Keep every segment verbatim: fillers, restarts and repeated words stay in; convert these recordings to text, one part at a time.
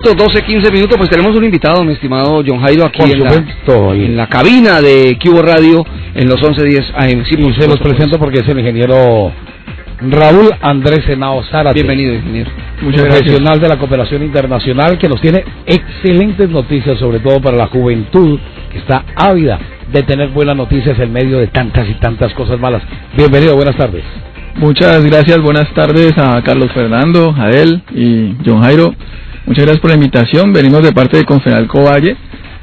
doce, quince minutos, pues tenemos un invitado, mi estimado John Jairo, aquí en la, y... en la cabina de Cubo Radio, en los once diez A M. Sí, y se los presento porque es el ingeniero Raúl Andrés Henao Zárate. Bienvenido, ingeniero. Muchas gracias. Profesional de la cooperación internacional, que nos tiene excelentes noticias, sobre todo para la juventud, que está ávida de tener buenas noticias en medio de tantas y tantas cosas malas. Bienvenido, buenas tardes. Muchas gracias, buenas tardes a Carlos Fernando, a él y John Jairo. Muchas gracias por la invitación. Venimos de parte de Confenalco Valle,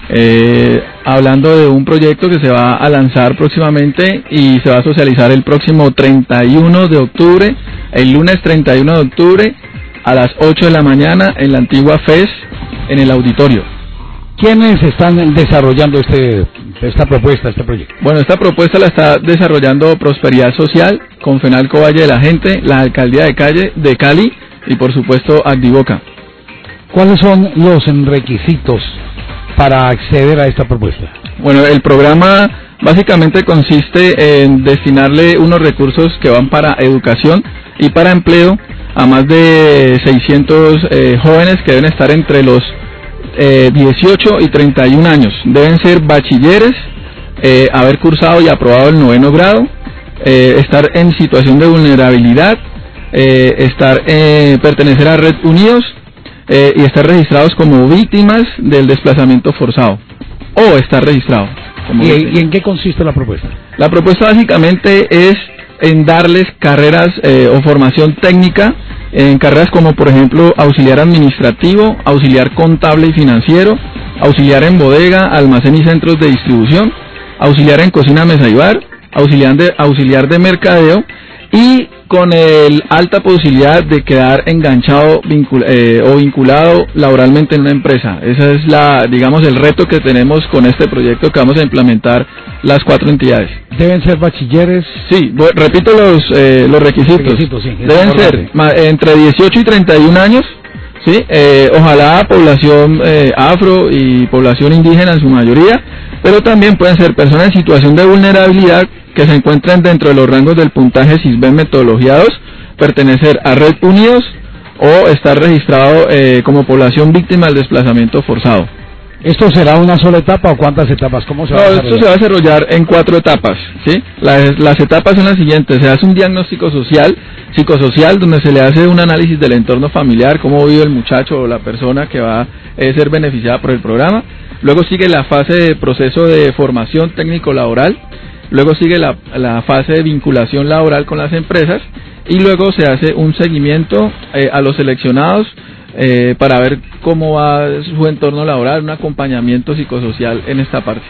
eh, hablando de un proyecto que se va a lanzar próximamente y se va a socializar el próximo treinta y uno de octubre, el lunes treinta y uno de octubre a las ocho de la mañana en la antigua F E S, en el auditorio. ¿Quiénes están desarrollando este, esta propuesta, este proyecto? Bueno, esta propuesta la está desarrollando Prosperidad Social, Confenalco Valle de la Gente, la Alcaldía de, Calle, de Cali y por supuesto Acdivoca. ¿Cuáles son los requisitos para acceder a esta propuesta? Bueno, el programa básicamente consiste en destinarle unos recursos que van para educación y para empleo a más de seiscientos eh, jóvenes que deben estar entre los eh, dieciocho y treinta y un años. Deben ser bachilleres, eh, haber cursado y aprobado el noveno grado, eh, estar en situación de vulnerabilidad, eh, estar eh, pertenecer a Red Unidos, Eh, y estar registrados como víctimas del desplazamiento forzado o estar registrados como ¿Y, ¿Y en qué consiste la propuesta? La propuesta básicamente es en darles carreras eh, o formación técnica en carreras como por ejemplo auxiliar administrativo, auxiliar contable y financiero, auxiliar en bodega, almacén y centros de distribución, auxiliar en cocina, mesa y bar, auxiliar de, auxiliar de mercadeo, y con el alta posibilidad de quedar enganchado vincul eh, o vinculado laboralmente en una empresa. Esa es la, digamos, el reto que tenemos con este proyecto que vamos a implementar las cuatro entidades. ¿Deben ser bachilleres? Sí, bueno, repito los eh, los requisitos. requisitos sí, Deben ser ma, entre dieciocho y treinta y un años, sí, eh, ojalá población eh, afro y población indígena en su mayoría, pero también pueden ser personas en situación de vulnerabilidad que se encuentran dentro de los rangos del puntaje SISBEN metodología dos, pertenecer a Red Unidos o estar registrado eh, como población víctima del desplazamiento forzado. ¿Esto será una sola etapa o cuántas etapas? ¿Cómo se va no, a desarrollar? Esto se va a desarrollar en cuatro etapas, ¿sí? Las, las etapas son las siguientes: se hace un diagnóstico social, psicosocial, donde se le hace un análisis del entorno familiar, cómo vive el muchacho o la persona que va a eh, ser beneficiada por el programa. Luego sigue la fase de proceso de formación técnico-laboral. Luego sigue la, la fase de vinculación laboral con las empresas y luego se hace un seguimiento eh, a los seleccionados eh, para ver cómo va su entorno laboral, un acompañamiento psicosocial en esta parte.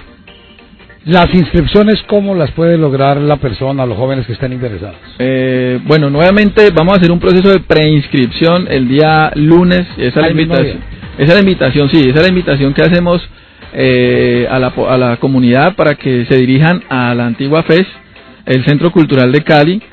¿Las inscripciones cómo las puede lograr la persona, los jóvenes que estén interesados? Eh, bueno, nuevamente vamos a hacer un proceso de preinscripción el día lunes. Esa es la invitación. Esa es la invitación, sí, esa es la invitación que hacemos Eh, a, la, a la comunidad para que se dirijan a la antigua F E S, el Centro Cultural de Cali,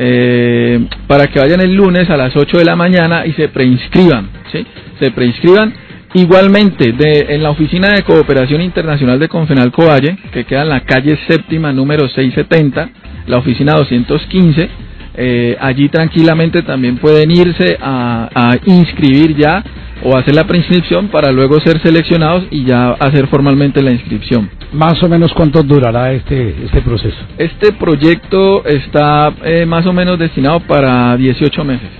eh, para que vayan el lunes a las ocho de la mañana y se preinscriban, ¿sí? Se preinscriban. Igualmente, de, en la Oficina de Cooperación Internacional de Confenalco Valle, que queda en la calle séptima número seiscientos setenta, la oficina doscientos quince, eh, allí tranquilamente también pueden irse a, a inscribir ya o hacer la preinscripción para luego ser seleccionados y ya hacer formalmente la inscripción. ¿Más o menos cuánto durará este este proceso? Este proyecto está eh, más o menos destinado para dieciocho meses.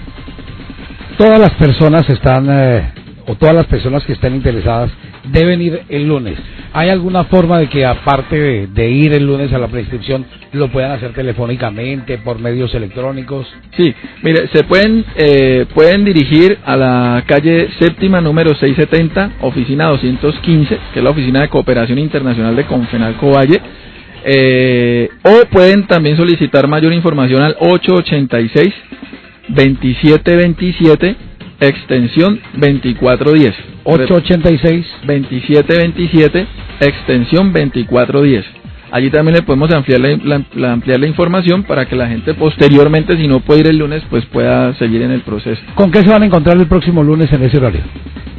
Todas las personas están, eh, o todas las personas que estén interesadas, deben ir el lunes. ¿Hay alguna forma de que aparte de, de ir el lunes a la preinscripción lo puedan hacer telefónicamente, por medios electrónicos? Sí, mire, se pueden eh, pueden dirigir a la calle séptima número seiscientos setenta, oficina doscientos quince, que es la oficina de cooperación internacional de Confenalco Valle, eh, o pueden también solicitar mayor información al ocho ochenta y seis, veintisiete veintisiete, extensión veinticuatro diez. ocho ochenta y seis, veintisiete veintisiete, extensión veinticuatro diez. Allí también le podemos ampliar la, la, la, ampliar la información para que la gente posteriormente, si no puede ir el lunes, pues pueda seguir en el proceso. ¿Con qué se van a encontrar el próximo lunes en ese horario?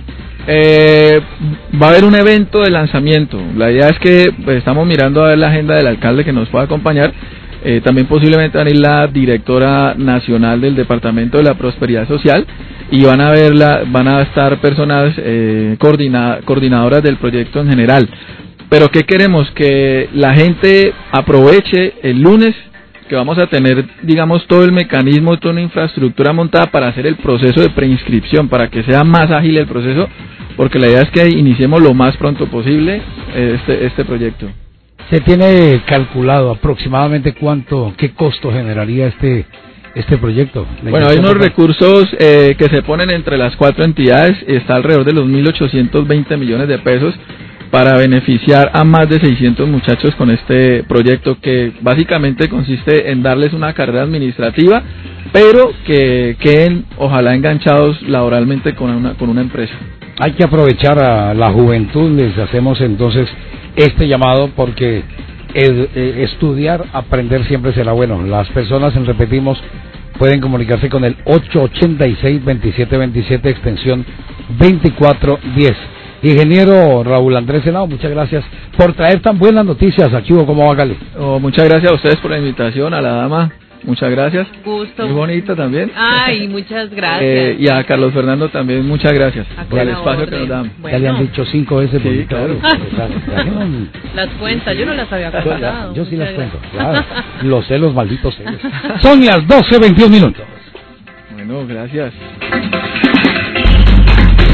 Eh, va a haber un evento de lanzamiento. La idea es que pues, estamos mirando a ver la agenda del alcalde que nos pueda acompañar. Eh, también posiblemente va a ir la directora nacional del Departamento de la Prosperidad Social y van a verla, van a estar personas eh, coordina, coordinadoras del proyecto en general. Pero ¿qué queremos? Que la gente aproveche el lunes, que vamos a tener, digamos, todo el mecanismo, toda una infraestructura montada para hacer el proceso de preinscripción, para que sea más ágil el proceso, porque la idea es que iniciemos lo más pronto posible este, este proyecto. ¿Se tiene calculado aproximadamente cuánto, qué costo generaría este este proyecto? Bueno, hay unos recursos eh, que se ponen entre las cuatro entidades, está alrededor de los mil ochocientos veinte millones de pesos para beneficiar a más de seiscientos muchachos con este proyecto, que básicamente consiste en darles una carrera administrativa, pero que queden ojalá enganchados laboralmente con una, con una empresa. Hay que aprovechar a la juventud, les hacemos entonces este llamado, porque ed, eh, estudiar, aprender siempre será bueno. Las personas, en repetimos, pueden comunicarse con el ocho ochenta y seis, veintisiete veintisiete, extensión veinticuatro diez. Ingeniero Raúl Andrés Henao, muchas gracias por traer tan buenas noticias aquí. ¿Cómo va, Cali? Oh, muchas gracias a ustedes por la invitación, a la dama. Muchas gracias. Gusto. Muy bonita también. Ay, muchas gracias. Eh, y a Carlos Fernando también, muchas gracias por el espacio orden. que nos dan. Bueno. Ya le han dicho cinco veces. Sí, claro. Las cuentas, yo no las había contado. Yo, yo sí las cuento, claro. Los celos, malditos celos. Son las doce veintiún minutos. Bueno, gracias.